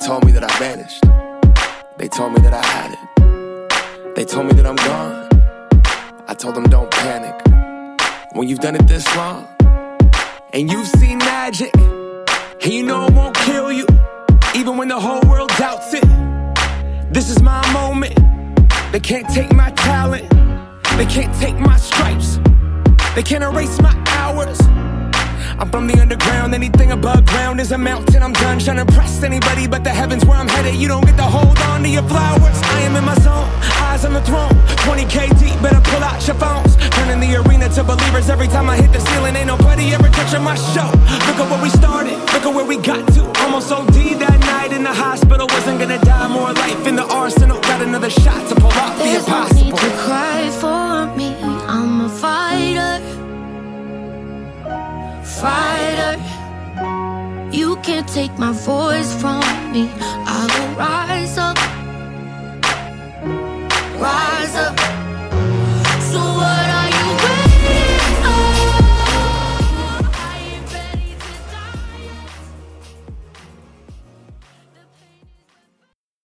told me that I vanished. They told me that I had it. They told me that I'm gone. I told them don't panic. When you've done it this long, and you've seen magic, and you know it won't kill you, even when the whole world doubts it. This is my moment. They can't take my talent. They can't take my stripes. They can't erase my hours. I'm from the underground, anything above ground is a mountain. I'm done trying to impress anybody but the heavens where I'm headed. You don't get to hold on to your flowers. I am in my zone, eyes on the throne. 20K deep, better pull out your phones. Turning the arena to believers every time I hit the ceiling. Ain't nobody ever touching my show. Look at where we started, look at where we got to. Almost OD that night in the hospital. Wasn't gonna die, more life in the arsenal. Got another shot to pull off the impossible. There's no need to cry for me, I'm a fighter. Fighter, you can't take my voice from me. I will rise up.